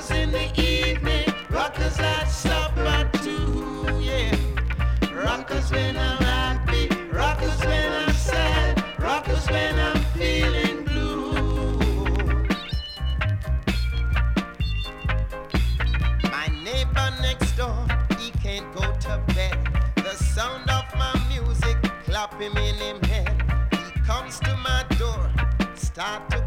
Rockers in the evening, rockers at supper too, yeah. Rockers when I'm happy, rockers when I'm sad, rockers when I'm feeling blue. My neighbor next door, he can't go to bed. The sound of my music clap him in him head. He comes to my door, start to